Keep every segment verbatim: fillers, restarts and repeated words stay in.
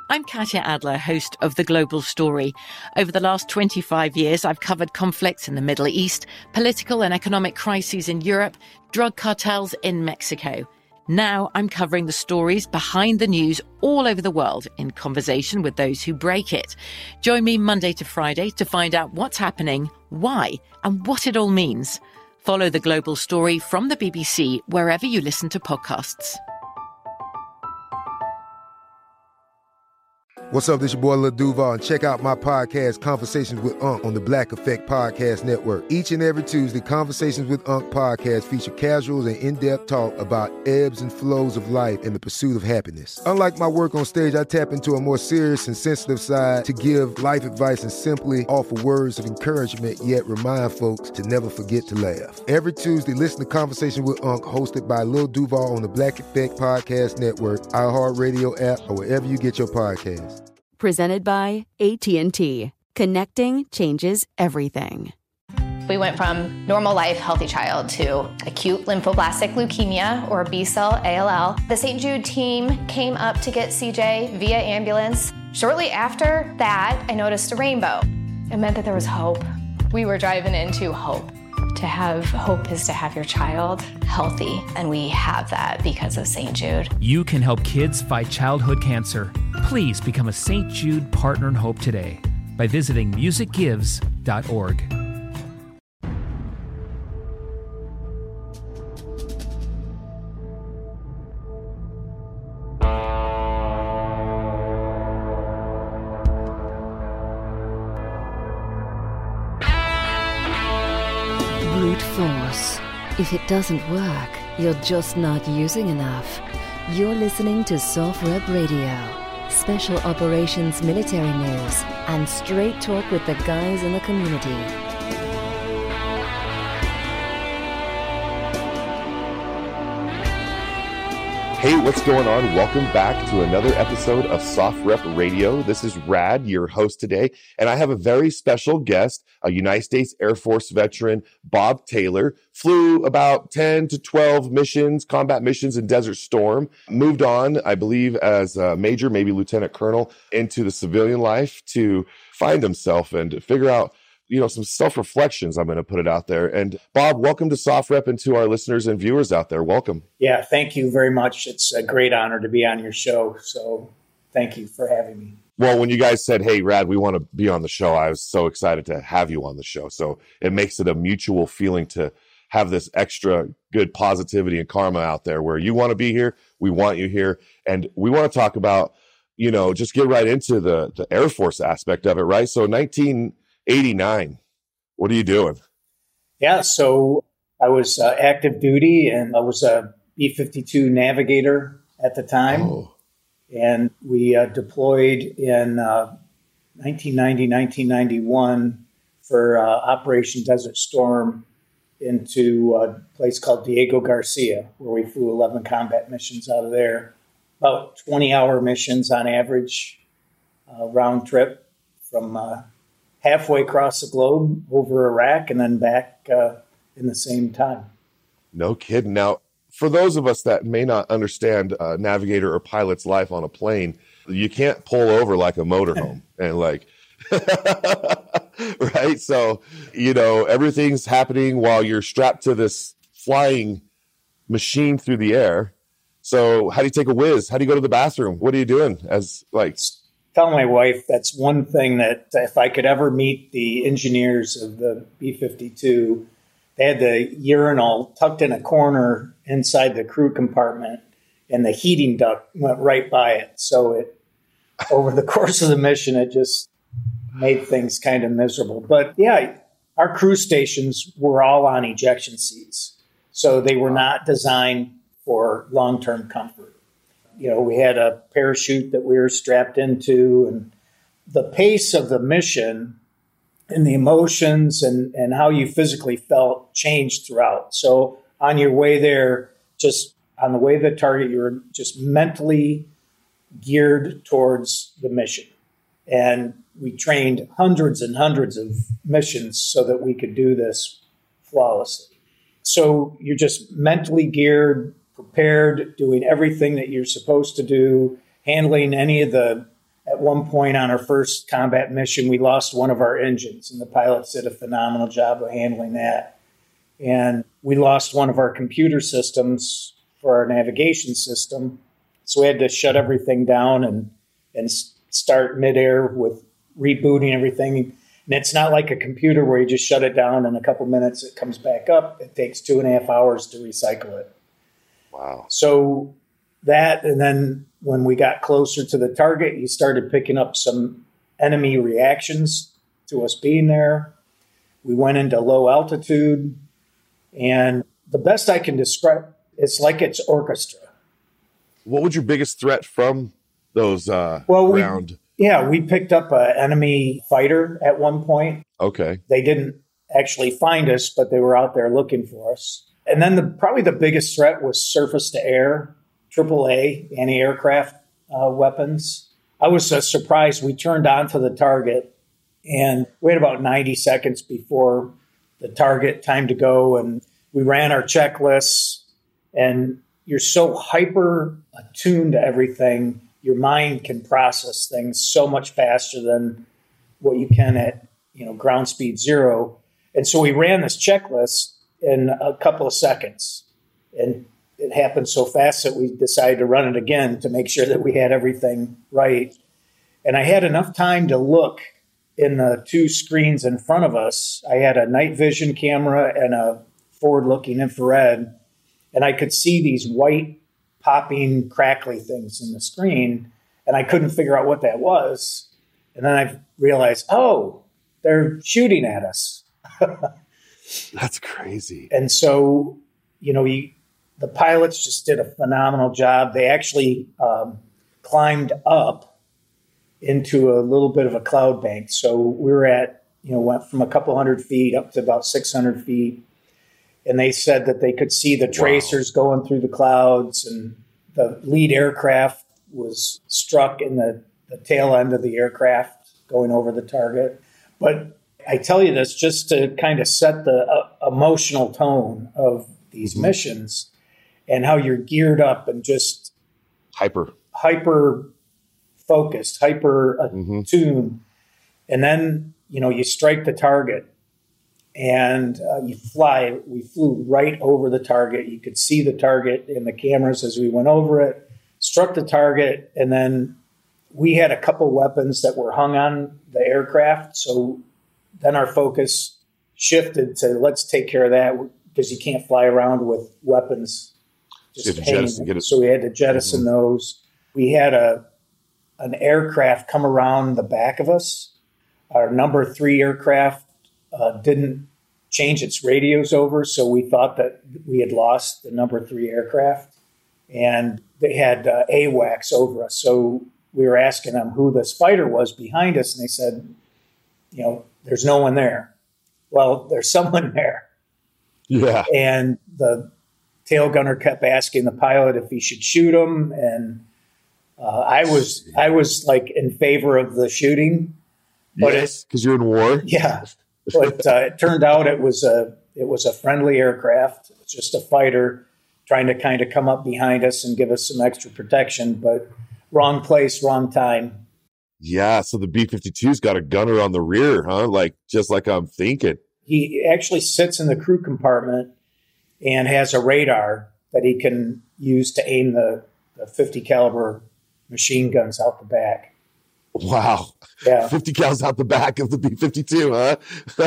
I'm Katya Adler, host of The Global Story. Over the last twenty-five years, I've covered conflicts in the Middle East, political and economic crises in Europe, drug cartels in Mexico. Now I'm covering the stories behind the news all over the world in conversation with those who break it. Join me Monday to Friday to find out what's happening, why, and what it all means. Follow The Global Story from the B B C wherever you listen to podcasts. What's up, this your boy Lil Duval, and check out my podcast, Conversations with Unc, on the Black Effect Podcast Network. Each and every Tuesday, Conversations with Unc podcast feature casual and in-depth talk about ebbs and flows of life and the pursuit of happiness. Unlike my work on stage, I tap into a more serious and sensitive side to give life advice and simply offer words of encouragement, yet remind folks to never forget to laugh. Every Tuesday, listen to Conversations with Unc, hosted by Lil Duval on the Black Effect Podcast Network, iHeartRadio app, or wherever you get your podcasts. Presented by A T and T. Connecting changes everything. We went from normal life, healthy child to acute lymphoblastic leukemia, or B-cell A L L. The Saint Jude team came up to get C J via ambulance. Shortly after that, I noticed a rainbow. It meant that there was hope. We were driving into hope. To have hope is to have your child healthy, and we have that because of Saint Jude. You can help kids fight childhood cancer. Please become a Saint Jude Partner in Hope today by visiting music gives dot org. Brute force. If it doesn't work, you're just not using enough. You're listening to Soft Rep Radio. Special Operations Military News and straight talk with the guys in the community. Hey, what's going on? Welcome back to another episode of Soft Rep Radio. This is Rad, your host today, and I have a very special guest, a United States Air Force veteran, Bob Taylor. Flew about ten to twelve missions, combat missions in Desert Storm. Moved on, I believe, as a major, maybe lieutenant colonel, into the civilian life to find himself and figure out, you know, some self-reflections. I'm going to put it out there. And Bob, welcome to Soft Rep, and to our listeners and viewers out there. Welcome. Yeah, thank you very much. It's a great honor to be on your show. So thank you for having me. Well, when you guys said, hey, Rad, we want to be on the show, I was so excited to have you on the show. So it makes it a mutual feeling to have this extra good positivity and karma out there where you want to be here. We want you here. And we want to talk about, you know, just get right into the, the Air Force aspect of it, right? So nineteen eighty-nine, what are you doing? Yeah, so I was uh, active duty, and I was a B fifty-two navigator at the time. Oh. And we uh, deployed in uh, nineteen ninety, nineteen ninety-one for uh, Operation Desert Storm into a place called Diego Garcia, where we flew eleven combat missions out of there. About twenty-hour missions on average, uh, round trip from uh, halfway across the globe over Iraq and then back uh, in the same time. No kidding. Now, for those of us that may not understand a navigator or pilot's life on a plane, you can't pull over like a motorhome and like, right? So, you know, everything's happening while you're strapped to this flying machine through the air. So how do you take a whiz? How do you go to the bathroom? What are you doing as like... Tell my wife that's one thing that if I could ever meet the engineers of the B fifty-two, they had the urinal tucked in a corner inside the crew compartment, and the heating duct went right by it. So it, over the course of the mission, it just made things kind of miserable. But yeah, our crew stations were all on ejection seats, so they were not designed for long-term comfort. You know, we had a parachute that we were strapped into, and the pace of the mission and the emotions and, and how you physically felt changed throughout. So on your way there, just on the way to the target, you were just mentally geared towards the mission. And we trained hundreds and hundreds of missions so that we could do this flawlessly. So you're just mentally geared, prepared, doing everything that you're supposed to do, handling any of the at one point on our first combat mission, we lost one of our engines, and the pilots did a phenomenal job of handling that. And we lost one of our computer systems for our navigation system. So we had to shut everything down and, and start midair with rebooting everything. And it's not like a computer where you just shut it down in a couple minutes, it comes back up. It takes two and a half hours to recycle it. Wow. So that, and then when we got closer to the target, you started picking up some enemy reactions to us being there. We went into low altitude, and the best I can describe, it's like it's orchestra. What was your biggest threat from those uh, well, we, ground? Yeah, we picked up an enemy fighter at one point. Okay. They didn't actually find us, but they were out there looking for us. And then the, probably the biggest threat was surface to air, triple A, anti-aircraft uh, weapons. I was uh, surprised. We turned onto the target, and we had about ninety seconds before the target time to go. And we ran our checklists, and you're so hyper attuned to everything. Your mind can process things so much faster than what you can at, you know, ground speed zero. And so we ran this checklist in a couple of seconds, and it happened so fast that we decided to run it again to make sure that we had everything right. And I had enough time to look in the two screens in front of us. I had a night vision camera and a forward-looking infrared, and I could see these white popping, crackly things in the screen, and I couldn't figure out what that was. And then I realized, oh, they're shooting at us. That's crazy. And so, you know, you, the pilots just did a phenomenal job. They actually um, climbed up into a little bit of a cloud bank. So we were at, you know, went from a couple hundred feet up to about six hundred feet. And they said that they could see the tracers wow. going through the clouds, and the lead aircraft was struck in the, the tail end of the aircraft going over the target. But I tell you this just to kind of set the uh, emotional tone of these mm-hmm. missions and how you're geared up and just hyper, hyper focused, hyper mm-hmm. attuned. And then, you know, you strike the target. And uh, you fly, we flew right over the target. You could see the target in the cameras as we went over it, struck the target, and then we had a couple weapons that were hung on the aircraft. So then our focus shifted to let's take care of that, because you can't fly around with weapons just hanging. So we had to jettison mm-hmm. those. We had a an aircraft come around the back of us. Our number three aircraft Uh, didn't change its radios over, so we thought that we had lost the number three aircraft, and they had uh, AWACS over us. So we were asking them who the fighter was behind us, and they said, you know, there's no one there. Well, there's someone there. Yeah. And the tail gunner kept asking the pilot if he should shoot him, and uh, I was I was like in favor of the shooting. But yes, because you're in war. Yeah. But uh, it turned out it was a it was a friendly aircraft. It's just a fighter trying to kind of come up behind us and give us some extra protection. But wrong place, wrong time. Yeah, so the B fifty-two's got a gunner on the rear, huh? Like just like I'm thinking. He actually sits in the crew compartment and has a radar that he can use to aim the, the fifty caliber machine guns out the back. Wow. Yeah. fifty cals out the back of the B fifty-two, huh?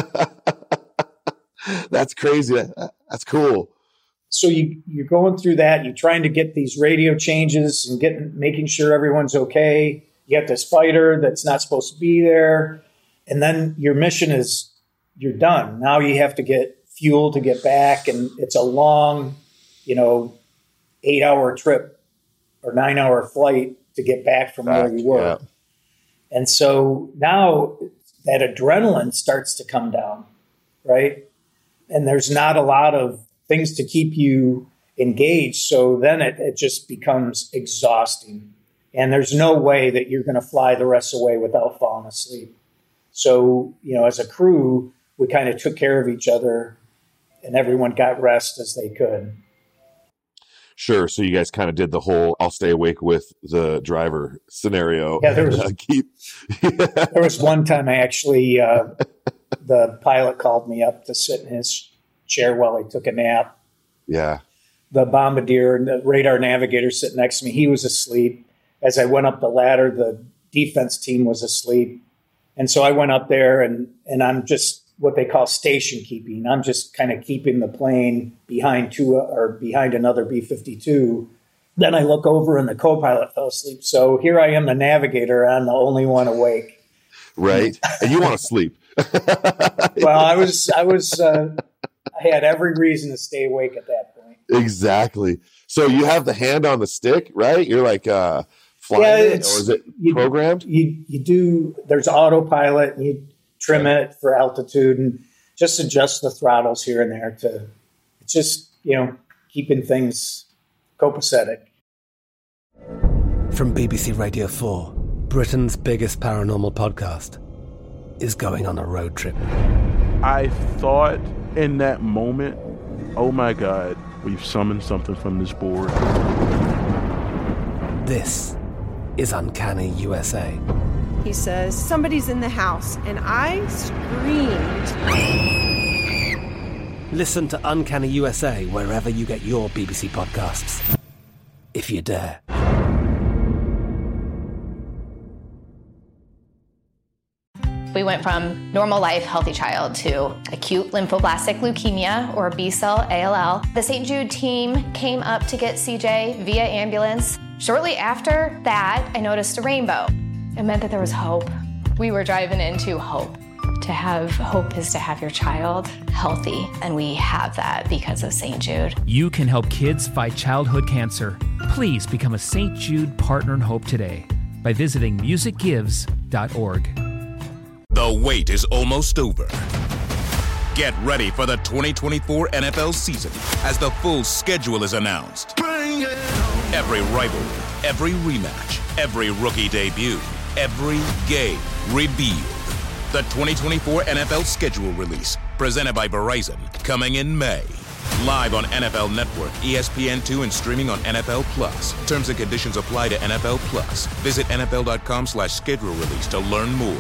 That's crazy. That's cool. So you, you're going through that. You're trying to get these radio changes and getting, making sure everyone's okay. You have this fighter that's not supposed to be there. And then your mission is, you're done. Now you have to get fuel to get back. And it's a long, you know, eight hour trip or nine hour flight to get back from back, where you were. Yeah. And so now that adrenaline starts to come down, right? And there's not a lot of things to keep you engaged. So then it, it just becomes exhausting. And there's no way that you're going to fly the rest of the way without falling asleep. So, you know, as a crew, we kind of took care of each other, and everyone got rest as they could. Sure. So you guys kind of did the whole I'll stay awake with the driver scenario. Yeah, there was, uh, keep... there was one time I actually, uh, the pilot called me up to sit in his chair while he took a nap. Yeah. The bombardier and the radar navigator sitting next to me, he was asleep. As I went up the ladder, the defense team was asleep. And so I went up there and, and I'm just what they call station keeping. I'm just kind of keeping the plane behind two or behind another B fifty-two. Then I look over and the co-pilot fell asleep. So here I am, the navigator. I'm the only one awake. Right. And you want to sleep. Well, I was, I was, uh, I had every reason to stay awake at that point. Exactly. So you have the hand on the stick, right? You're like, uh, flying yeah, it, or is it you, programmed? You, you do, there's autopilot and you trim it for altitude and just adjust the throttles here and there to, it's just, you know, keeping things copacetic. From B B C Radio four, Britain's biggest paranormal podcast is going on a road trip. I thought in that moment, oh my God, we've summoned something from this board. This is Uncanny U S A. He says, somebody's in the house, and I screamed. Listen to Uncanny U S A wherever you get your B B C podcasts, if you dare. We went from normal life, healthy child to acute lymphoblastic leukemia, or B-cell A L L. The Saint Jude team came up to get C J via ambulance. Shortly after that, I noticed a rainbow. It meant that there was hope. We were driving into hope. To have hope is to have your child healthy, and we have that because of Saint Jude. You can help kids fight childhood cancer. Please become a Saint Jude Partner in Hope today by visiting music gives dot org. The wait is almost over. Get ready for the twenty twenty-four N F L season as the full schedule is announced. Every rivalry, every rematch, every rookie debut, every game revealed. The twenty twenty-four N F L schedule release, presented by Verizon, coming in May. Live on N F L Network, E S P N two, and streaming on N F L Plus. Terms and conditions apply to N F L Plus. Visit N F L dot com slash schedule release to learn more.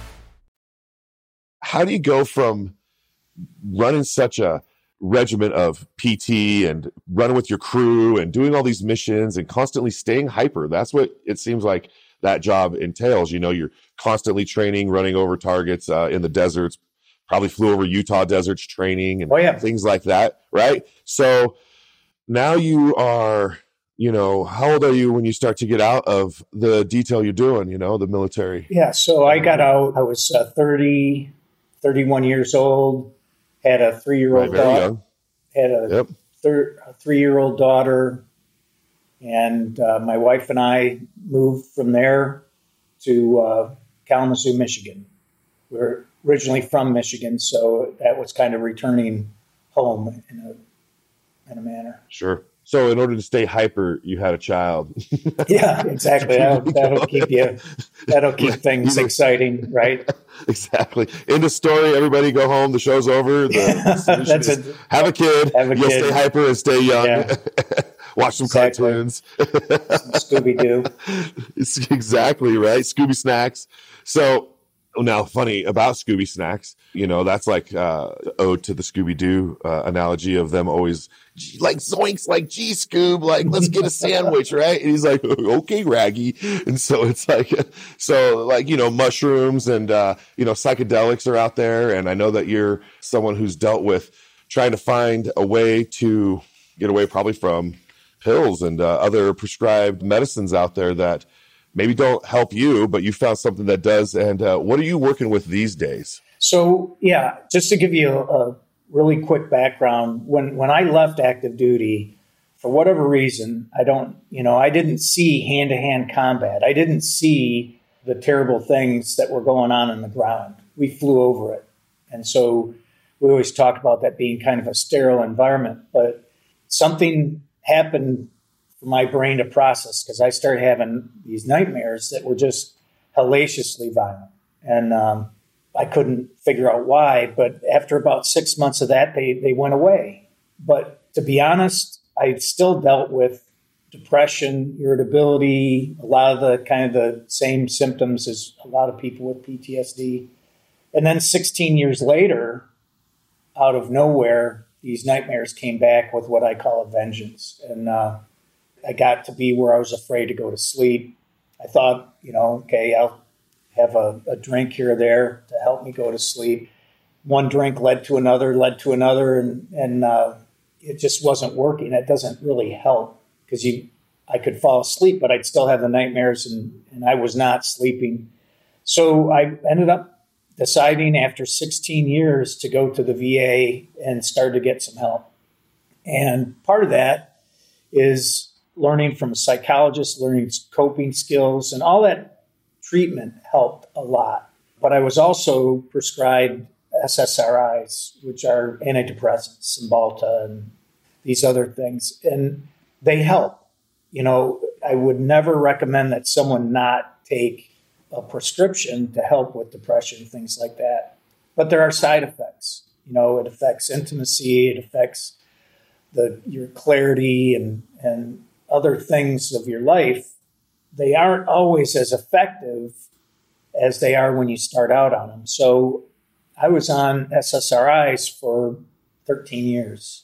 How do you go from running such a regiment of P T and running with your crew and doing all these missions and constantly staying hyper? That's what it seems like that job entails. You know, you're constantly training, running over targets uh, in the deserts, probably flew over Utah deserts training and oh, yeah. things like that, right? So now you are, you know, how old are you when you start to get out of the detail you're doing, you know, the military? Yeah, so I got out, I was uh, thirty, thirty-one years old, had a three-year-old right, very daughter, young. had a, yep. thir- a three-year-old daughter, and uh, my wife and I moved from there to uh, Kalamazoo, Michigan. We We're originally from Michigan, so that was kind of returning home in a in a manner. Sure. So in order to stay hyper, you had a child. Yeah, exactly. That'll, that'll keep you. That'll keep things exciting, right? Exactly. End of story. Everybody go home. The show's over. The That's is a, have a kid. Have a You'll kid. Stay hyper and stay young. Yeah. Watch some Exactly. cartoons. Scooby Doo. Exactly right. Scooby Snacks. So now, funny about Scooby Snacks. You know, that's like uh, ode to the Scooby Doo uh, analogy of them always like zoinks, like gee, Scoob, like let's get a sandwich, right? And he's like, okay, Raggy. And so it's like, so like you know, mushrooms and uh, you know, psychedelics are out there, and I know that you're someone who's dealt with trying to find a way to get away, probably from pills and uh, other prescribed medicines out there that maybe don't help you, but you found something that does. And uh, what are you working with these days? So, yeah, just to give you a, a really quick background, when, when I left active duty, for whatever reason, I don't, you know, I didn't see hand-to-hand combat. I didn't see the terrible things that were going on in the ground. We flew over it. And so we always talk about that being kind of a sterile environment, but something happened for my brain to process because I started having these nightmares that were just hellaciously violent. And um, I couldn't figure out why, but after about six months of that, they, they went away. But to be honest, I still dealt with depression, irritability, a lot of the kind of the same symptoms as a lot of people with P T S D. And then sixteen years later, out of nowhere, these nightmares came back with what I call a vengeance. And uh, I got to be where I was afraid to go to sleep. I thought, you know, okay, I'll have a, a drink here or there to help me go to sleep. One drink led to another, led to another, and, and uh, it just wasn't working. It doesn't really help. Because you, I could fall asleep, but I'd still have the nightmares, and, and I was not sleeping. So I ended up deciding after sixteen years to go to the V A and start to get some help. And part of that is learning from a psychologist, learning coping skills, and all that treatment helped a lot. But I was also prescribed S S R Is, which are antidepressants, Cymbalta, and these other things. And they help. You know, I would never recommend that someone not take a prescription to help with depression, things like that. But there are side effects. You know, it affects intimacy, it affects the your clarity and, and other things of your life. They aren't always as effective as they are when you start out on them. So I was on S S R Is for thirteen years.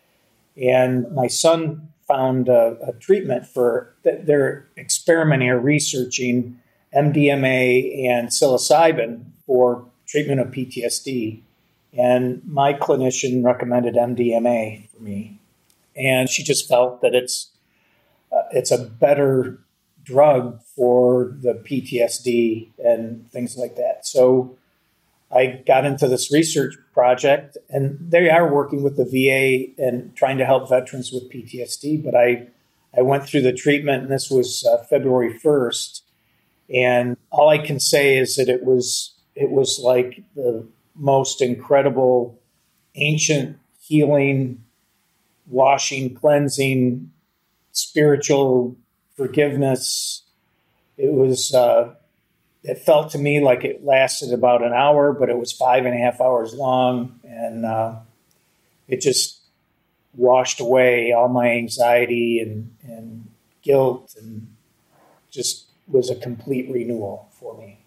And my son found a, a treatment for, they're experimenting or researching M D M A and psilocybin for treatment of P T S D. And my clinician recommended M D M A for me. And she just felt that it's uh, it's a better drug for the P T S D and things like that. So I got into this research project, and they are working with the V A and trying to help veterans with P T S D. But I, I went through the treatment, and this was uh, February first. And all I can say is that it was it was like the most incredible, ancient healing, washing, cleansing, spiritual forgiveness. It was. Uh, It felt to me like it lasted about an hour, but it was five and a half hours long. And uh, it just washed away all my anxiety and, and guilt, and just was a complete renewal for me.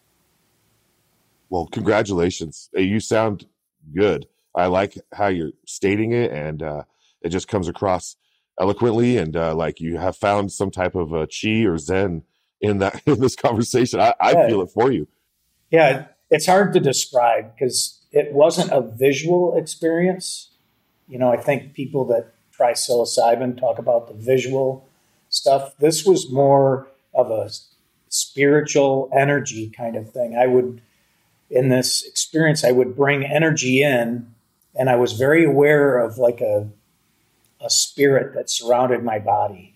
Well, congratulations. You sound good. I like how you're stating it, and uh, it just comes across eloquently, and uh, like you have found some type of uh, chi or zen in that in this conversation. I, I yeah. feel it for you. Yeah, it's hard to describe because it wasn't a visual experience. You know, I think people that try psilocybin talk about the visual stuff. This was more of a spiritual energy kind of thing. I would, in this experience, I would bring energy in, and I was very aware of like a a spirit that surrounded my body.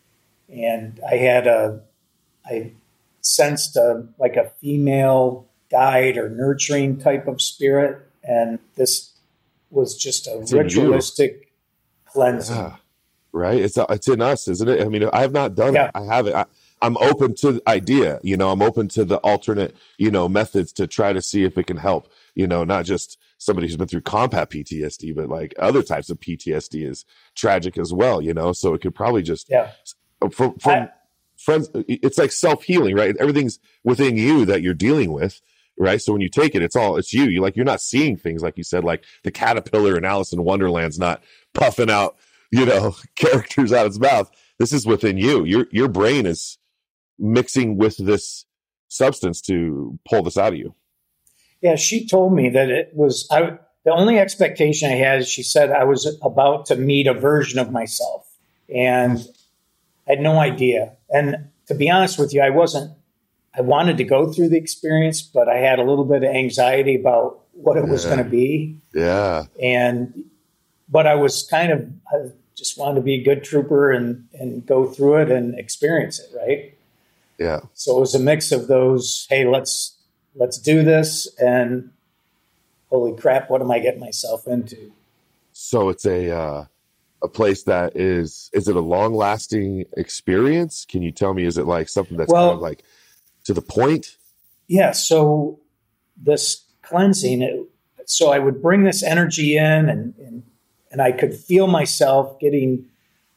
And I had a I sensed a, like a female guide or nurturing type of spirit. And this was just a it's ritualistic cleansing. Yeah, right. It's, it's in us, isn't it? I mean, I have not done yeah. it. I haven't. I, I'm open to the idea, you know, I'm open to the alternate, you know, methods to try to see if it can help, you know, not just somebody who's been through combat P T S D, but like other types of P T S D is tragic as well, you know, so it could probably just, yeah. from, from I, friends, it's like self-healing, right? Everything's within you that you're dealing with, right? So when you take it, it's all, it's you. You like, you're not seeing things, like you said, like the caterpillar in Alice in Wonderland's not puffing out, you know, characters out of its mouth. This is within you. Your, your brain is mixing with this substance to pull this out of you. Yeah. She told me that it was, I, the only expectation I had is she said I was about to meet a version of myself, and I had no idea. And to be honest with you, I wasn't, I wanted to go through the experience, but I had a little bit of anxiety about what it was yeah. going to be. Yeah. And, but I was kind of, I just wanted to be a good trooper and, and go through it and experience it. Right. Yeah. So it was a mix of those, hey, let's, let's do this. And holy crap, what am I getting myself into? So it's a, uh, a place that is, is it a long lasting experience? Can you tell me, is it like something that's well, kind of like to the point? Yeah. So this cleansing, it, so I would bring this energy in, and, and, and I could feel myself getting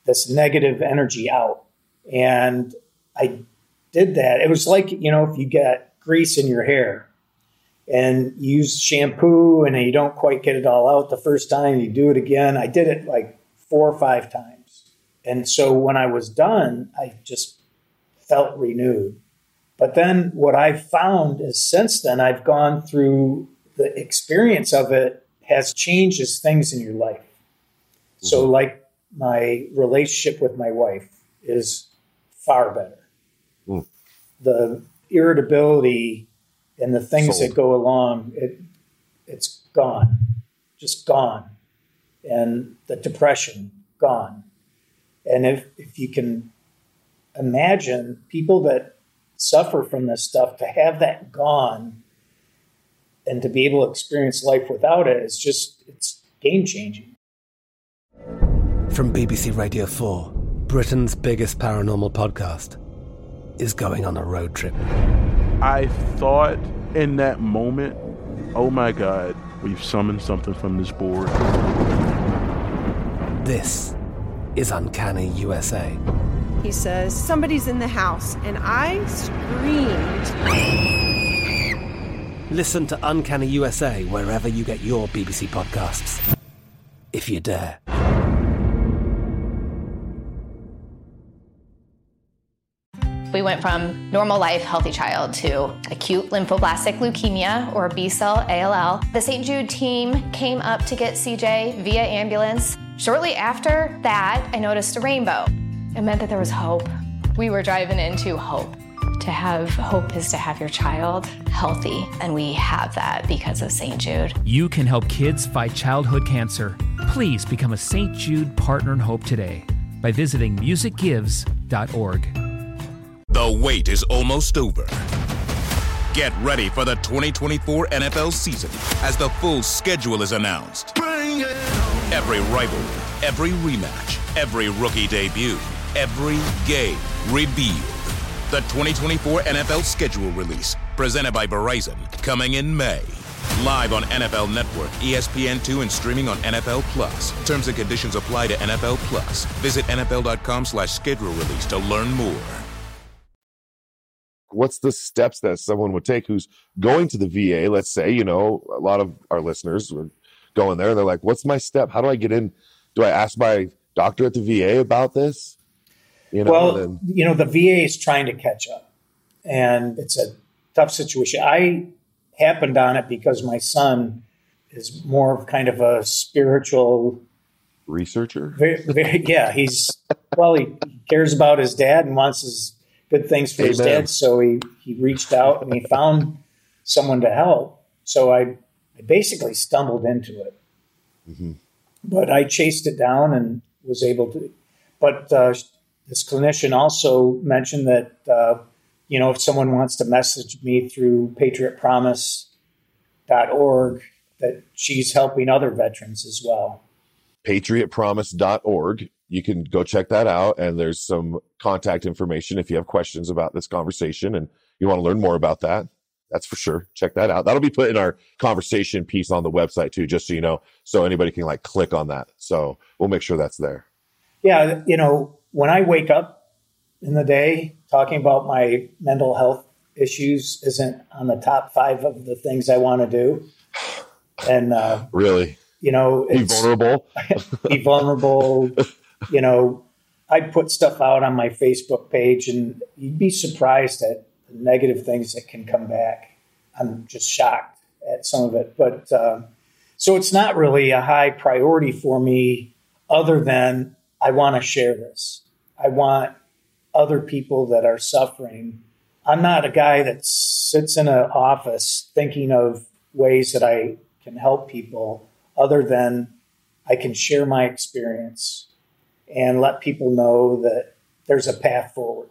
this negative energy out. And I did that. It was like, you know, if you get grease in your hair and you use shampoo and you don't quite get it all out the first time, you do it again. I did it like four or five times. And so when I was done, I just felt renewed. But then what I've found is since then, I've gone through the experience of it has changes things in your life. Mm-hmm. So like my relationship with my wife is far better. Mm. The irritability and the things Sold. that go along, it it's gone, just gone. And the depression, gone. And if, if you can imagine people that suffer from this stuff, to have that gone and to be able to experience life without it, it's just, it's game-changing. From B B C Radio four, Britain's biggest paranormal podcast is going on a road trip. I thought in that moment, oh my God, we've summoned something from this board. This is Uncanny U S A. He says, somebody's in the house, and I screamed. Listen to Uncanny U S A wherever you get your B B C podcasts, if you dare. We went from normal life, healthy child to acute lymphoblastic leukemia, or B-cell A L L. The Saint Jude team came up to get C J via ambulance. Shortly after that, I noticed a rainbow. It meant that there was hope. We were driving into hope. To have hope is to have your child healthy, and we have that because of Saint Jude. You can help kids fight childhood cancer. Please become a Saint Jude Partner in Hope today by visiting music gives dot org. The wait is almost over. Get ready for the twenty twenty-four N F L season as the full schedule is announced. Every rivalry, every rematch, every rookie debut, every game revealed. The twenty twenty-four N F L schedule release, presented by Verizon, coming in May. Live on N F L Network, E S P N two, and streaming on N F L Plus. Terms and conditions apply to N F L Plus. Visit N F L dot com slash schedule release to learn more. What's the steps that someone would take who's going to the V A? Let's say, you know, a lot of our listeners are going there and they're like, what's my step? How do I get in? Do I ask my doctor at the V A about this? You know, well, then... you know, the V A is trying to catch up, and it's a tough situation. I happened on it because my son is more of kind of a spiritual researcher. Very, very, yeah, he's, well, he cares about his dad and wants his good things for Amen. his dad. So he, he reached out and he found someone to help. So I, I basically stumbled into it, mm-hmm. but I chased it down and was able to, but, uh, this clinician also mentioned that, uh, you know, if someone wants to message me through patriot promise dot org, that she's helping other veterans as well. patriot promise dot org. You can go check that out. And there's some contact information if you have questions about this conversation and you want to learn more about that. That's for sure. Check that out. That'll be put in our conversation piece on the website too, just so you know, so anybody can like click on that. So we'll make sure that's there. Yeah. You know, when I wake up in the day, talking about my mental health issues isn't on the top five of the things I want to do. And uh, really, you know, be vulnerable, be vulnerable. You know, I put stuff out on my Facebook page, and you'd be surprised at the negative things that can come back. I'm just shocked at some of it. But uh, so it's not really a high priority for me, other than I want to share this. I want other people that are suffering. I'm not a guy that sits in an office thinking of ways that I can help people, other than I can share my experience and let people know that there's a path forward.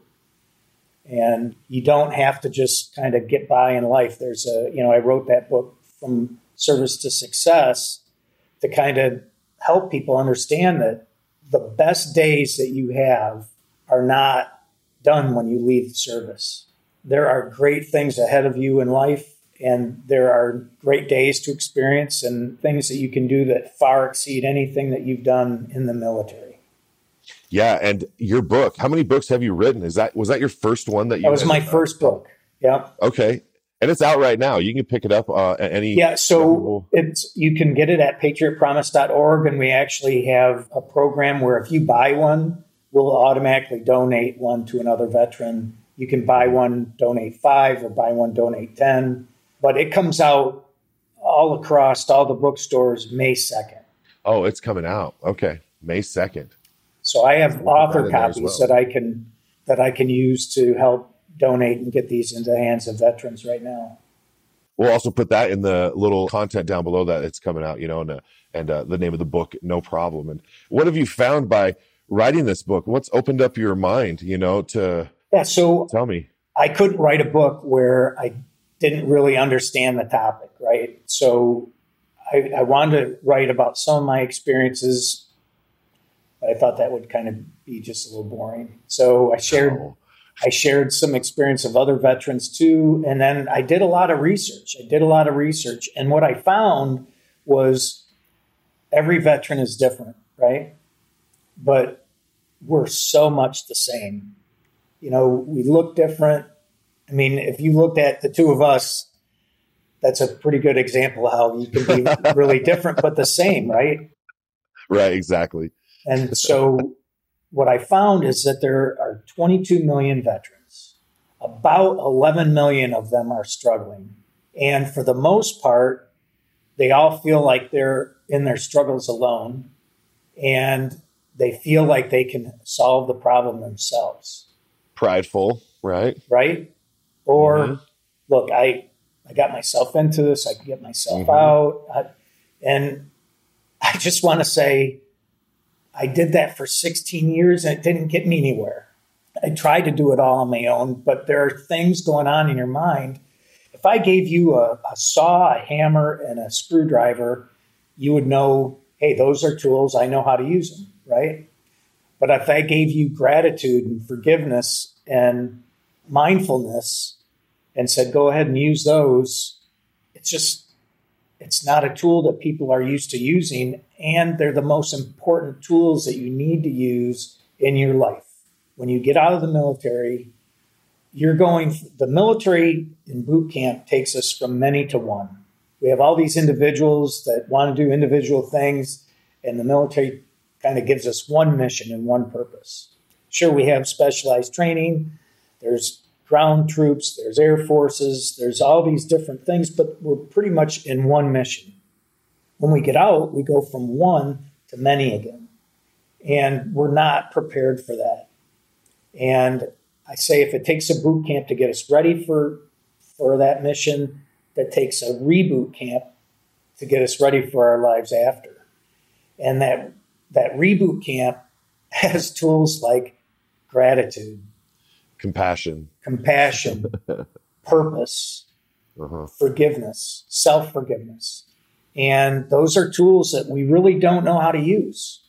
And you don't have to just kind of get by in life. There's a, you know, I wrote that book, From Service to Success, to kind of help people understand that the best days that you have are not done when you leave the service. There are great things ahead of you in life, and there are great days to experience and things that you can do that far exceed anything that you've done in the military. Yeah, and your book. How many books have you written? Is that was that your first one that you? That was my first book. Yeah. Okay, and it's out right now. You can pick it up uh, at any. Yeah, so it's you can get it at patriot promise dot org, and we actually have a program where if you buy one, we'll automatically donate one to another veteran. You can buy one, donate five, or buy one, donate ten. But it comes out all across all the bookstores May second. Oh, it's coming out. Okay, May second. So I have author copies well. that I can that I can use to help donate and get these into the hands of veterans right now. We'll also put that in the little content down below that it's coming out, you know, and uh, and uh, the name of the book, No Problem. And what have you found by writing this book? What's opened up your mind, you know, to yeah, so tell me. I couldn't write a book where I didn't really understand the topic, right? So I, I wanted to write about some of my experiences. But I thought that would kind of be just a little boring. So I shared oh. I shared some experience of other veterans too. And then I did a lot of research. I did a lot of research. And what I found was every veteran is different, right? But we're so much the same. You know, we look different. I mean, if you looked at the two of us, that's a pretty good example of how you can be really different, but the same, right? Right, exactly. And so what I found is that there are twenty-two million veterans. About eleven million of them are struggling. And for the most part, they all feel like they're in their struggles alone. And they feel like they can solve the problem themselves. Prideful, right? Right? Or, mm-hmm. look, I, I got myself into this. I can get myself mm-hmm. out. I, and I just want to say, I did that for sixteen years and it didn't get me anywhere. I tried to do it all on my own, but there are things going on in your mind. If I gave you a, a saw, a hammer, and a screwdriver, you would know, hey, those are tools. I know how to use them, right? But if I gave you gratitude and forgiveness and mindfulness and said, go ahead and use those, it's just, it's not a tool that people are used to using. And they're the most important tools that you need to use in your life. When you get out of the military, you're going, the military in boot camp takes us from many to one. We have all these individuals that want to do individual things, and the military kind of gives us one mission and one purpose. Sure, we have specialized training. There's ground troops, there's air forces, there's all these different things, but we're pretty much in one mission. When we get out, we go from one to many again. And we're not prepared for that. And I say if it takes a boot camp to get us ready for, for that mission, that takes a reboot camp to get us ready for our lives after. And that that reboot camp has tools like gratitude, compassion, compassion, purpose, uh-huh. forgiveness, self-forgiveness. And those are tools that we really don't know how to use.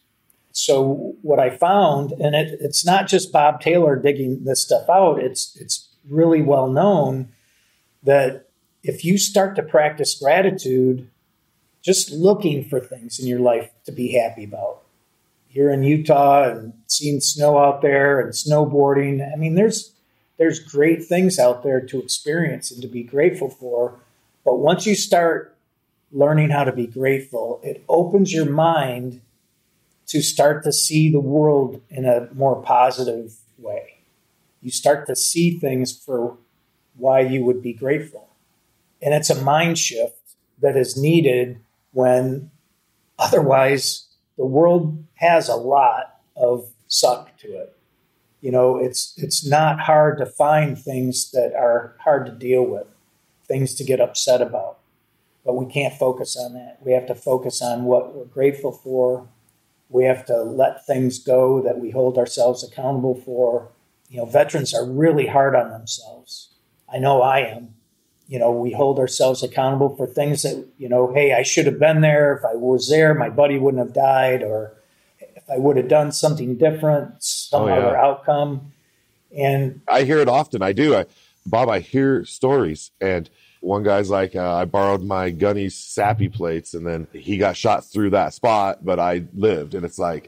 So what I found, and it, it's not just Bob Taylor digging this stuff out, it's it's really well known that if you start to practice gratitude, just looking for things in your life to be happy about. Here in Utah and seeing snow out there and snowboarding, I mean, there's there's great things out there to experience and to be grateful for. But once you start learning how to be grateful, it opens your mind to start to see the world in a more positive way. You start to see things for why you would be grateful. And it's a mind shift that is needed when otherwise the world has a lot of suck to it. You know, it's it's not hard to find things that are hard to deal with, things to get upset about. But we can't focus on that. We have to focus on what we're grateful for. We have to let things go that we hold ourselves accountable for. You know, veterans are really hard on themselves. I know I am. You know, we hold ourselves accountable for things that, you know, hey, I should have been there. If I was there, my buddy wouldn't have died. Or if I would have done something different, some oh, yeah. other outcome. And I hear it often. I do. I, Bob, I hear stories. And one guy's like, uh, I borrowed my gunny's sappy plates, and then he got shot through that spot, but I lived. And it's like,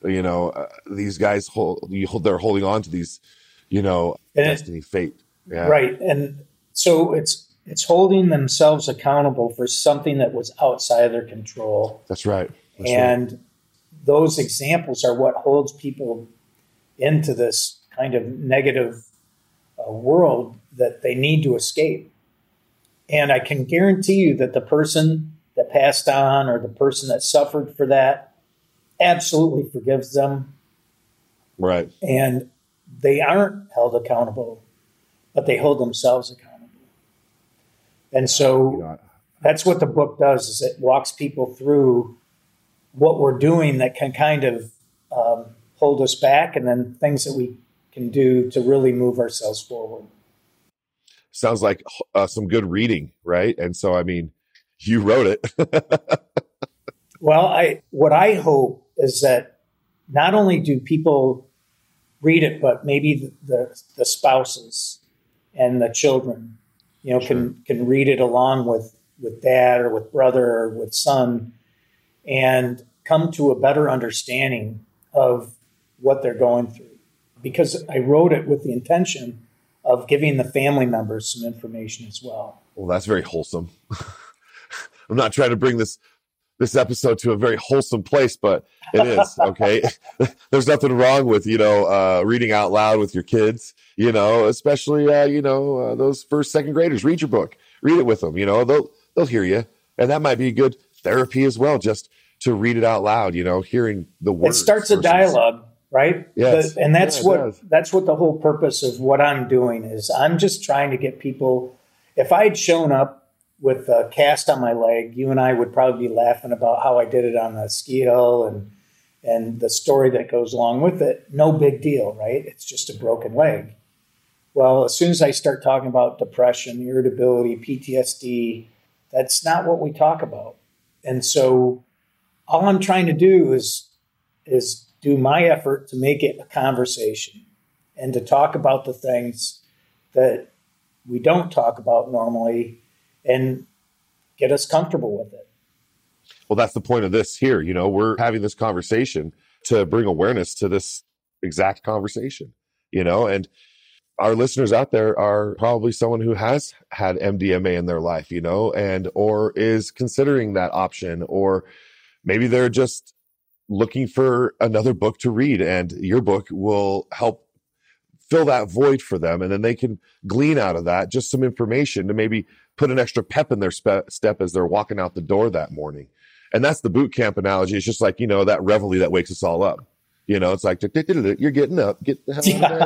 You know, uh, these guys hold, you hold, they're holding on to these, you know, and destiny, fate. Yeah. Right. And so it's, it's holding themselves accountable for something that was outside of their control. That's right. That's and right. those examples are what holds people into this kind of negative uh, world that they need to escape. And I can guarantee you that the person that passed on or the person that suffered for that absolutely forgives them. Right. And they aren't held accountable, but they hold themselves accountable. And so you know, that's what the book does, is it walks people through what we're doing that can kind of um, hold us back, and then things that we can do to really move ourselves forward. Sounds like uh, some good reading, right? And so, I mean, you wrote it. Well, I what I hope is that not only do people read it, but maybe the, the, the spouses and the children, you know, sure. can can read it along with, with dad or with brother or with son, and come to a better understanding of what they're going through. Because I wrote it with the intention of giving the family members some information as well. Well, that's very wholesome. I'm not trying to bring this this episode to a very wholesome place, but it is, okay? There's nothing wrong with, you know, uh, reading out loud with your kids, you know, especially, uh, you know, uh, those first, second graders. Read your book. Read it with them, you know. They'll, they'll hear you. And that might be good therapy as well, just to read it out loud, you know, hearing the words. It starts versus... a dialogue, right? Yes. The, and that's yeah, what does. that's what the whole purpose of what I'm doing is. I'm just trying to get people, if I had shown up with a cast on my leg, you and I would probably be laughing about how I did it on the ski hill and and the story that goes along with it. No big deal, right? It's just a broken leg. Well, as soon as I start talking about depression, irritability, P T S D, that's not what we talk about. And so all I'm trying to do is, is do my effort to make it a conversation and to talk about the things that we don't talk about normally and get us comfortable with it. Well, that's the point of this here. You know, we're having this conversation to bring awareness to this exact conversation, you know, and our listeners out there are probably someone who has had M D M A in their life, you know, and, or is considering that option, or maybe they're just looking for another book to read, and your book will help fill that void for them. And then they can glean out of that just some information to maybe put an extra pep in their spe- step as they're walking out the door that morning. And that's the boot camp analogy. It's just like, you know, that reveille that wakes us all up. You know, it's like, you're getting up, get the hell out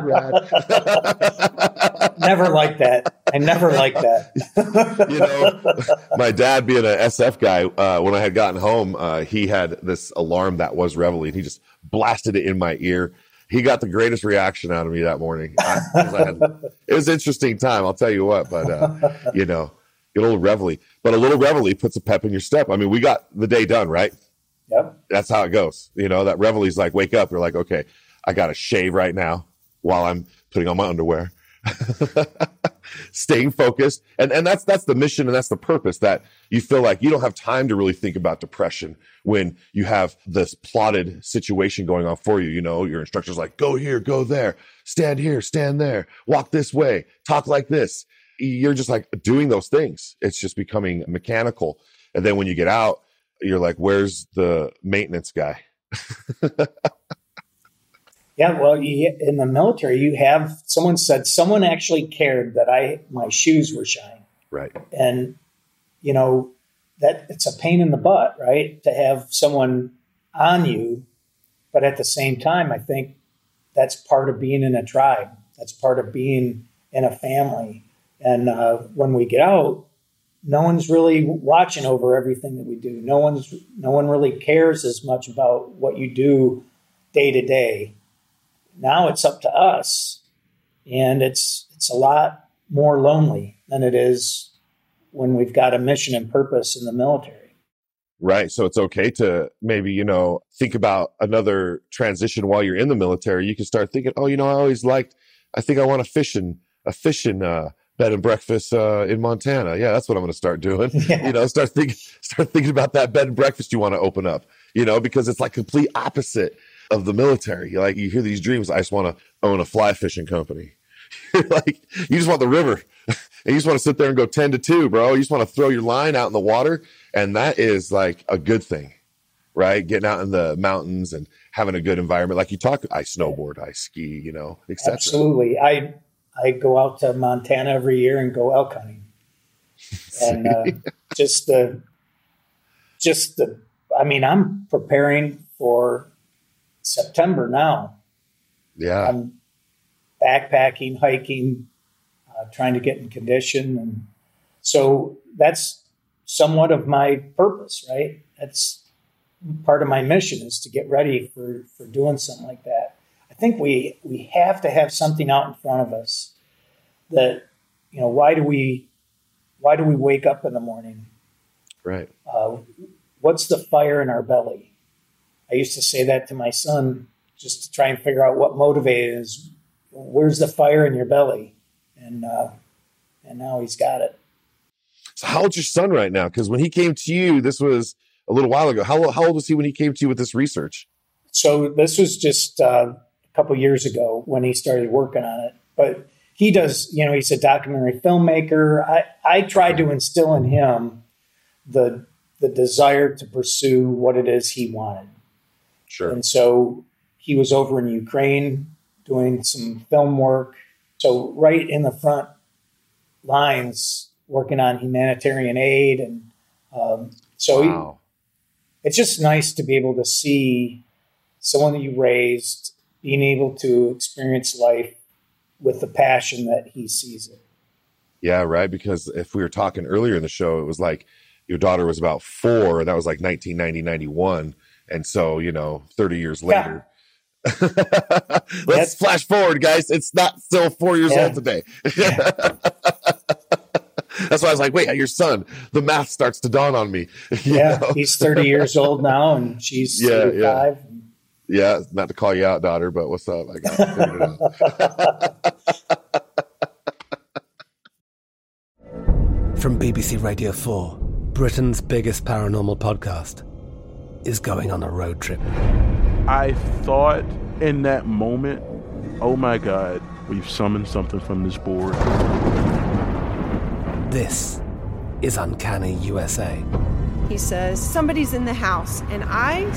of bed, Rad. Never like that. I never like that. You know, my dad being an S F guy, uh, when I had gotten home, uh, he had this alarm that was reveille, and he just blasted it in my ear. He got the greatest reaction out of me that morning. I, I had, it was an interesting time, I'll tell you what, but, uh, you know, good old reveille. But a little reveille puts a pep in your step. I mean, we got the day done, right? Yep. That's how it goes. You know, that reveille's like, wake up. You're like, okay, I got to shave right now while I'm putting on my underwear. Staying focused. And and that's that's the mission, and that's the purpose, that you feel like you don't have time to really think about depression when you have this plotted situation going on for you. You know, your instructor's like, go here, go there, stand here, stand there, walk this way, talk like this. You're just like doing those things. It's just becoming mechanical. And then when you get out, you're like, where's the maintenance guy? Yeah, well, you, in the military, you have, someone said, someone actually cared that I my shoes were shiny. Right. And, you know, that it's a pain in the butt, right, to have someone on you. But at the same time, I think that's part of being in a tribe. That's part of being in a family. And uh, when we get out, no one's really watching over everything that we do. No one's, no one really cares as much about what you do day to day. Now it's up to us, and it's it's a lot more lonely than it is when we've got a mission and purpose in the military. Right. So it's okay to maybe, you know, think about another transition while you're in the military. You can start thinking, oh, you know, I always liked, I think I want a fishing, a fishing uh, bed and breakfast uh, in Montana. Yeah, that's what I'm going to start doing. Yeah. You know, start thinking, start thinking about that bed and breakfast you want to open up, you know, because it's like complete opposite of the military. Like you hear these dreams. I just want to own a fly fishing company. Like you just want the river. And you just want to sit there and go ten to two, bro. You just want to throw your line out in the water. And that is like a good thing, right? Getting out in the mountains and having a good environment. Like you talk, I snowboard, I ski, you know, et cetera. Absolutely. I, I go out to Montana every year and go elk hunting. And uh, just the, just the, I mean, I'm preparing for September now. Yeah. I'm backpacking, hiking, uh, trying to get in condition. And so that's somewhat of my purpose, right? That's part of my mission, is to get ready for, for doing something like that. I think we, we have to have something out in front of us that, you know, why do we, why do we wake up in the morning? Right. Uh, what's the fire in our belly? I used to say that to my son just to try and figure out what motivated is. Where's the fire in your belly? And uh, and now he's got it. So how old's your son right now? Because when he came to you, this was a little while ago. How, how old was he when he came to you with this research? So this was just uh, a couple years ago when he started working on it. But he does, you know, he's a documentary filmmaker. I, I tried to instill in him the the desire to pursue what it is he wanted. Sure. And so he was over in Ukraine doing some film work. So right in the front lines, working on humanitarian aid. And um, so wow. he, it's just nice to be able to see someone that you raised being able to experience life with the passion that he sees it. Yeah, right. Because if we were talking earlier in the show, it was like your daughter was about four, and that was like nineteen ninety, ninety-one. And so, you know, thirty years later, yeah. Let's That's, flash forward, guys. It's not still four years yeah. old today. Yeah. That's why I was like, wait, your son, the math starts to dawn on me. Yeah, know? He's thirty years old now, and she's yeah, thirty-five. Yeah. yeah, not to call you out, daughter, but what's up? I got figured it out. From B B C Radio four, Britain's biggest paranormal podcast is going on a road trip. I thought in that moment, oh my God, we've summoned something from this board. This is Uncanny U S A. He says, somebody's in the house, and I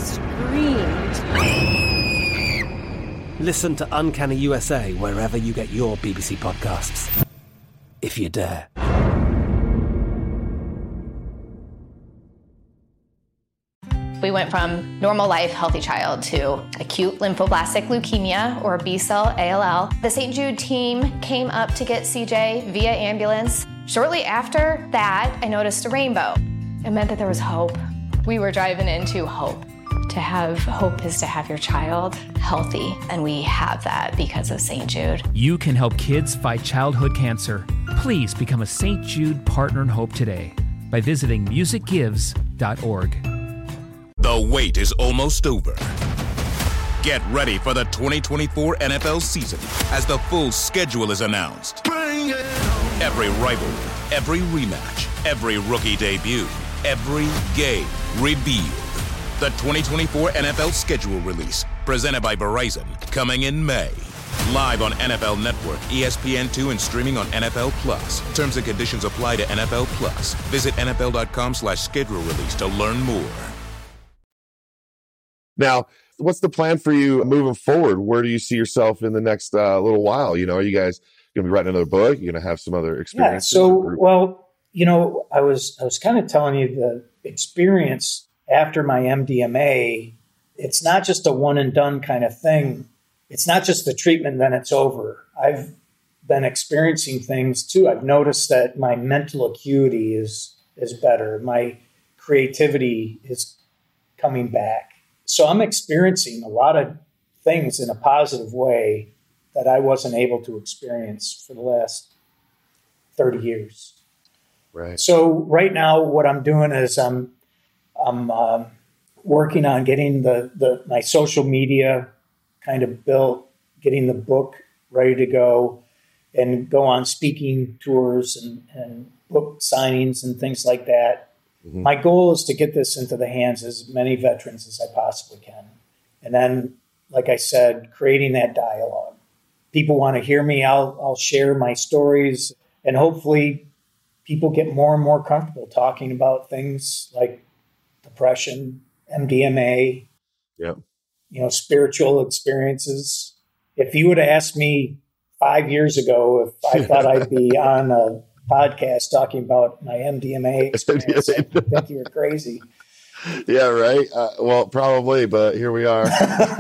screamed. Listen to Uncanny U S A wherever you get your B B C podcasts, if you dare. We went from normal life, healthy child to acute lymphoblastic leukemia, or B-cell A L L. The Saint Jude team came up to get C J via ambulance. Shortly after that, I noticed a rainbow. It meant that there was hope. We were driving into hope. To have hope is to have your child healthy, and we have that because of Saint Jude. You can help kids fight childhood cancer. Please become a Saint Jude Partner in Hope today by visiting music gives dot org. The wait is almost over. Get ready for the twenty twenty-four N F L season as the full schedule is announced. Every rivalry, every rematch, every rookie debut, every game revealed. The twenty twenty-four N F L schedule release, presented by Verizon, coming in May. Live on N F L Network, E S P N two, and streaming on N F L Plus. Terms and conditions apply to N F L Plus. Visit N F L dot com slash schedule release to learn more. Now, what's the plan for you moving forward? Where do you see yourself in the next uh, little while? You know, are you guys going to be writing another book? You're going to have some other experiences? Yeah, so, well, you know, I was I was kind of telling you the experience after my M D M A. It's not just a one and done kind of thing. It's not just the treatment, then it's over. I've been experiencing things too. I've noticed that my mental acuity is is better. My creativity is coming back. So I'm experiencing a lot of things in a positive way that I wasn't able to experience for the last thirty years. Right. So right now, what I'm doing is I'm I'm uh, working on getting the, the my social media kind of built, getting the book ready to go, and go on speaking tours and, and book signings and things like that. Mm-hmm. My goal is to get this into the hands of as many veterans as I possibly can. And then like I said, creating that dialogue. People want to hear me. I'll, I'll share my stories, and hopefully people get more and more comfortable talking about things like depression, M D M A, yeah, you know, spiritual experiences. If you would have asked me five years ago if I thought I'd be on a podcast talking about my M D M A experience, I think you were crazy. Yeah, right. Uh, well, probably, but here we are.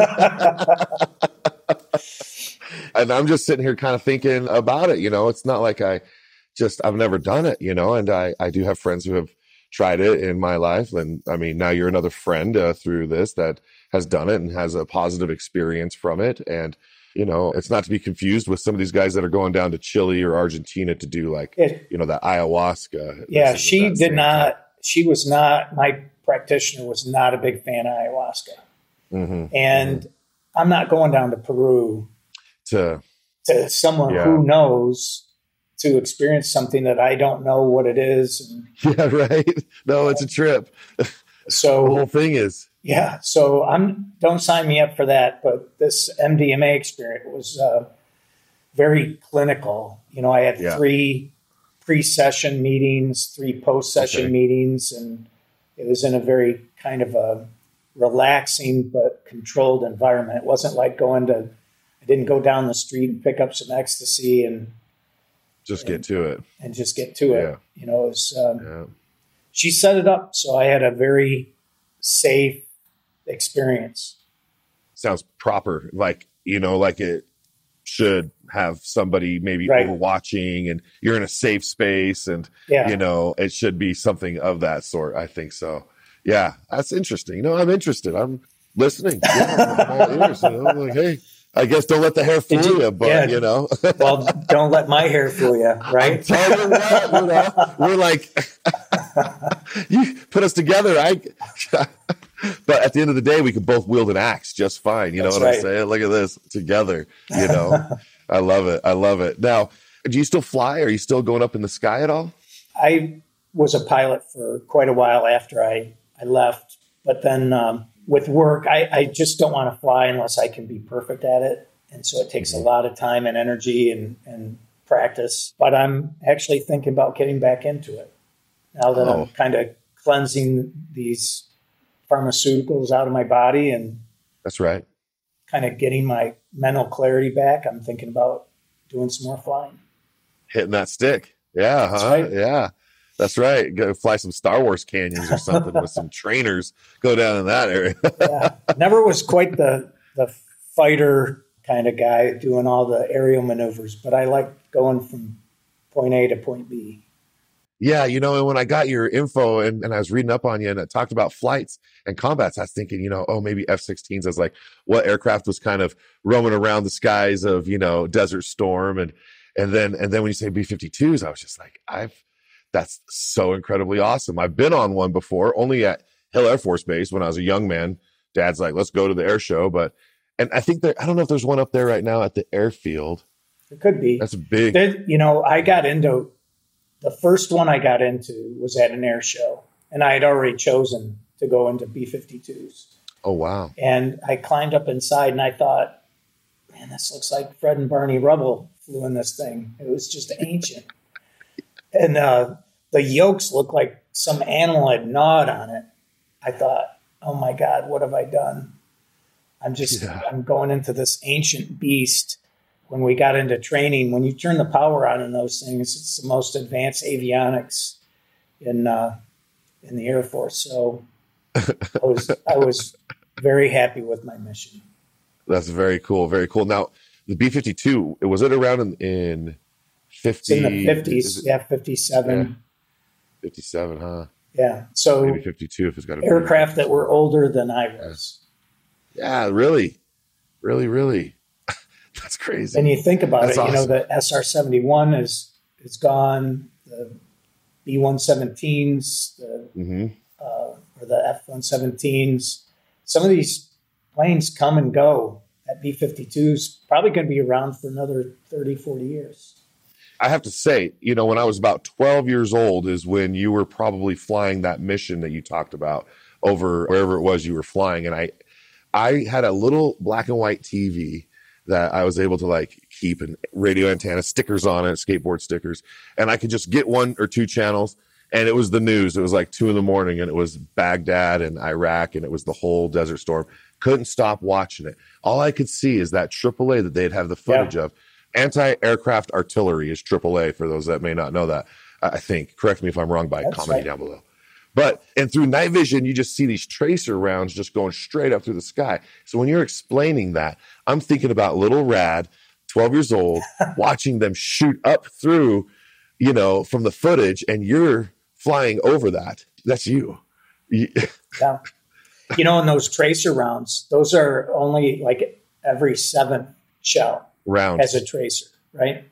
And I'm just sitting here kind of thinking about it. You know, it's not like I just, I've never done it, you know, and I, I do have friends who have tried it in my life. And I mean, now you're another friend uh, through this that has done it and has a positive experience from it. And, you know, it's not to be confused with some of these guys that are going down to Chile or Argentina to do like, it, you know, that ayahuasca. Yeah, she did not, time. she was not, my practitioner was not a big fan of ayahuasca. Mm-hmm. And mm-hmm. I'm not going down to Peru to, to someone yeah. who knows to experience something that I don't know what it is. And, yeah, right. No, it's a trip. So the whole thing is. Yeah. So I'm, don't sign me up for that. But this M D M A experience was uh, very clinical. You know, I had yeah. three pre-session meetings, three post-session okay. meetings, and it was in a very kind of a relaxing but controlled environment. It wasn't like going to, I didn't go down the street and pick up some ecstasy and just and, get to it and just get to it. Yeah. You know, it was, um, yeah. she set it up. So I had a very safe experience. Sounds proper. Like, you know, like it should have somebody maybe right. overwatching and you're in a safe space and, yeah. you know, it should be something of that sort. I think so. Yeah. That's interesting. You know, I'm interested. I'm listening. Yeah, I'm all ears, you know? I'm like, hey, I guess don't let the hair fool you, you, but yeah. you know. Well, don't let my hair fool you, right? I'm telling you what, you know, we're like, you put us together. I, but at the end of the day, we can both wield an axe just fine. You That's know what right. I'm saying? Look at this together. You know, I love it. I love it. Now, do you still fly? Are you still going up in the sky at all? I was a pilot for quite a while after I, I left, but then. Um, With work, I, I just don't want to fly unless I can be perfect at it. And so it takes a lot of time and energy and, and practice. But I'm actually thinking about getting back into it now that oh. I'm kind of cleansing these pharmaceuticals out of my body and that's right. kind of getting my mental clarity back. I'm thinking about doing some more flying. Hitting that stick. Yeah. That's huh? right. Yeah. That's right. Go fly some Star Wars canyons or something with some trainers. Go down in that area. Yeah. Never was quite the the fighter kind of guy doing all the aerial maneuvers, but I like going from point A to point B. Yeah, you know, and when I got your info and, and I was reading up on you and I talked about flights and combats, I was thinking, you know, oh, maybe F sixteens. I was like, what aircraft was kind of roaming around the skies of, you know, Desert Storm. And and then and then when you say B fifty-twos, I was just like, I've that's so incredibly awesome. I've been on one before, only at Hill Air Force Base when I was a young man. Dad's like, let's go to the air show. But, and I think there, I don't know if there's one up there right now at the airfield. It could be. That's big. There, you know, I got into, the first one I got into was at an air show. And I had already chosen to go into B fifty-twos. Oh, wow. And I climbed up inside and I thought, man, this looks like Fred and Barney Rubble flew in this thing. It was just ancient. And uh, the yolks looked like some animal had gnawed on it. I thought, oh my God, what have I done? I'm just, yeah. I'm going into this ancient beast. When we got into training, when you turn the power on in those things, it's the most advanced avionics in uh, in the Air Force. So I was, I was very happy with my mission. That's very cool. Very cool. Now, the B fifty-two, was it around in, in fifty? It's in the fifties. Yeah, fifty-seven. Yeah. fifty-seven, huh? Yeah. So maybe fifty-two if it's got a aircraft that were older than I was. Yeah, really. Really, really. That's crazy. And you think about That's it, awesome. you know, the S R seventy-one is is gone, the B one seventeens, the mm-hmm. uh, or the F one seventeens. Some of these planes come and go. That B fifty-two is probably going to be around for another thirty, forty years. I have to say, you know, when I was about twelve years old is when you were probably flying that mission that you talked about over wherever it was you were flying. And I, I had a little black and white T V that I was able to like keep and radio antenna stickers on it, skateboard stickers. And I could just get one or two channels and it was the news. It was like two in the morning and it was Baghdad and Iraq and it was the whole Desert Storm. Couldn't stop watching it. All I could see is that triple A that they'd have the footage yeah. of. Anti-aircraft artillery is triple A for those that may not know that. I think, correct me if I'm wrong by That's commenting right. down below. But, and through night vision, you just see these tracer rounds just going straight up through the sky. So when you're explaining that, I'm thinking about little Rad, twelve years old, watching them shoot up through, you know, from the footage, and you're flying over that. That's you. Yeah. You know, in those tracer rounds, those are only like every seventh shell round as a tracer, right?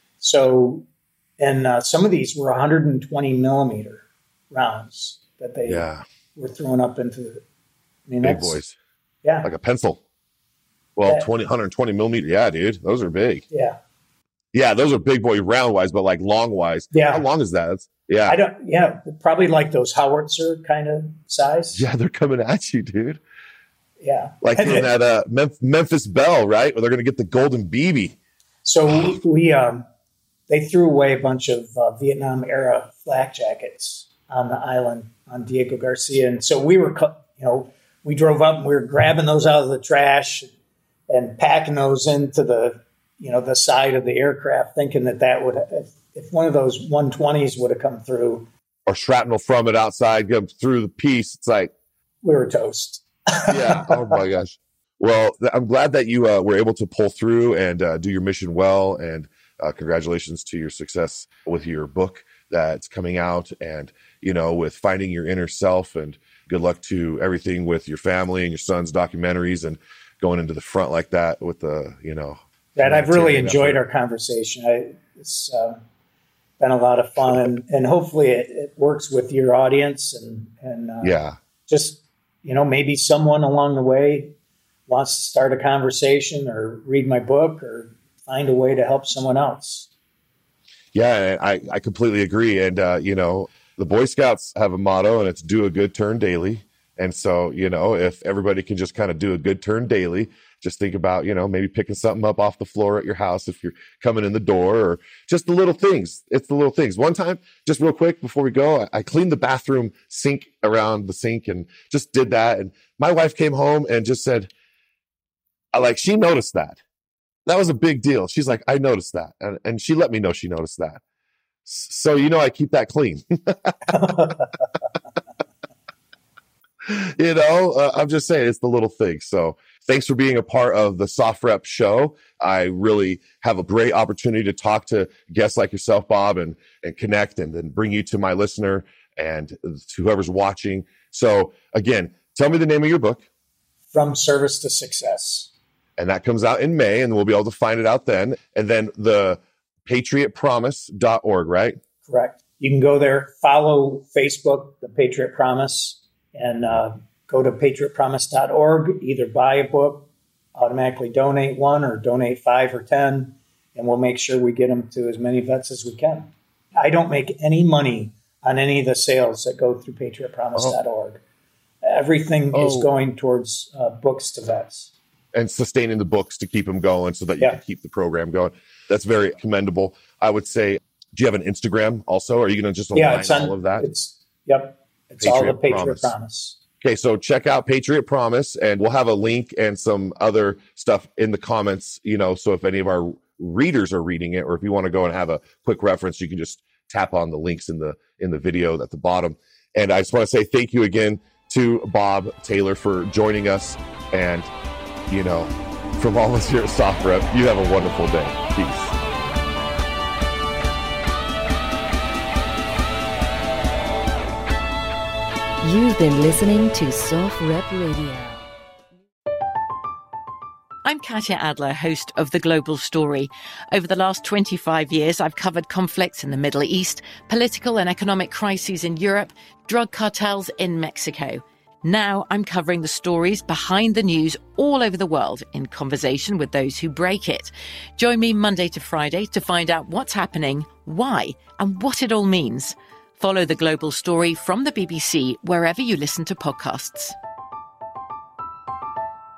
So, and uh, some of these were one hundred twenty millimeter rounds that they yeah. were throwing up into the, I mean, big boys. Yeah. Like a pencil. Well, yeah. twenty, one hundred twenty millimeter. Yeah, dude. Those are big. Yeah. Yeah. Those are big boy round wise, but like long wise. Yeah. How long is that? That's, yeah. I don't, yeah. Probably like those howitzer kind of size. Yeah. They're coming at you, dude. Yeah. Like in that uh, Mem- Memphis Belle, right? Where they're going to get the golden B B. So we, we um, they threw away a bunch of uh, Vietnam era flak jackets on the island on Diego Garcia. And so we were, you know, we drove up and we were grabbing those out of the trash and packing those into the, you know, the side of the aircraft, thinking that that would, if, if one of those one twenties would have come through. Or shrapnel from it outside, come through the piece. It's like. We were toast. Yeah. Oh my gosh. Well, I'm glad that you uh, were able to pull through and uh, do your mission well. And uh, congratulations to your success with your book that's coming out and, you know, with finding your inner self, and good luck to everything with your family and your son's documentaries and going into the front like that with the, you know. That I've really enjoyed effort. Our conversation. I, it's uh, been a lot of fun, and, and hopefully it, it works with your audience and, and uh, yeah, just, you know, maybe someone along the way wants to start a conversation or read my book or find a way to help someone else. Yeah, I, I completely agree. And, uh, you know, the Boy Scouts have a motto, and it's do a good turn daily. And so, you know, if everybody can just kind of do a good turn daily, just think about, you know, maybe picking something up off the floor at your house if you're coming in the door, or just the little things. It's the little things. One time, just real quick before we go, I, I cleaned the bathroom sink around the sink and just did that. And my wife came home and just said, I like, she noticed that. That was a big deal. She's like, I noticed that. And, and she let me know she noticed that. So, you know, I keep that clean. You know, uh, I'm just saying it's the little things. So thanks for being a part of the SoftRep show. I really have a great opportunity to talk to guests like yourself, Bob, and, and connect and then bring you to my listener and to whoever's watching. So again, tell me the name of your book. From Service to Success. And that comes out in May, and we'll be able to find it out then. And then the patriot promise dot org, right? Correct. You can go there, follow Facebook, The Patriot Promise, and uh, go to patriot promise dot org, either buy a book, automatically donate one, or donate five or ten, and we'll make sure we get them to as many vets as we can. I don't make any money on any of the sales that go through patriot promise dot org. Oh. Everything oh. is going towards uh, books to vets. And sustaining the books to keep them going so that you yeah. can keep the program going. That's very commendable. I would say, do you have an Instagram also? Or are you going to just align yeah, it's on, all of that? It's, yep. It's Patriot all the Patriot Promise. Promise. Okay, so check out Patriot Promise, and we'll have a link and some other stuff in the comments, you know, so if any of our readers are reading it, or if you want to go and have a quick reference, you can just tap on the links in the in the video at the bottom. And I just want to say thank you again to Bob Taylor for joining us. And, you know, from all of us here at SoftRep, you have a wonderful day. Peace. You've been listening to SoftRep Radio. I'm Katya Adler, host of The Global Story. Over the last twenty-five years, I've covered conflicts in the Middle East, political and economic crises in Europe, drug cartels in Mexico. Now I'm covering the stories behind the news all over the world in conversation with those who break it. Join me Monday to Friday to find out what's happening, why, and what it all means. Follow The Global Story from the B B C wherever you listen to podcasts.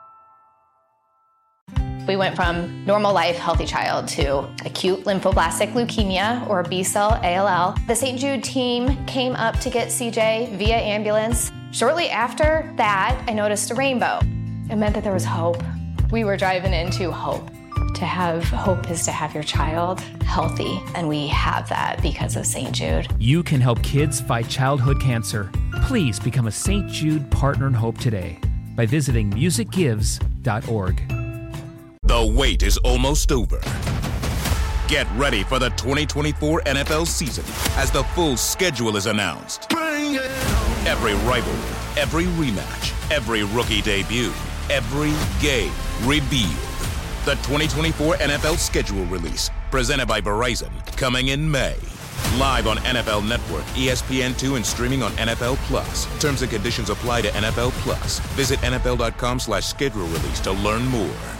We went from normal life, healthy child to acute lymphoblastic leukemia, or B-cell A L L. The Saint Jude team came up to get C J via ambulance. Shortly after that, I noticed a rainbow. It meant that there was hope. We were driving into hope. To have hope is to have your child healthy, and we have that because of Saint Jude. You can help kids fight childhood cancer. Please become a Saint Jude Partner in Hope today by visiting music gives dot org. The wait is almost over. Get ready for the twenty twenty-four N F L season as the full schedule is announced. Every rivalry, every rematch, every rookie debut, every game revealed. The twenty twenty-four N F L schedule release, presented by Verizon, coming in May. Live on N F L Network, E S P N two, and streaming on N F L Plus. Terms and conditions apply to N F L Plus. Visit N F L dot com slash schedule release to learn more.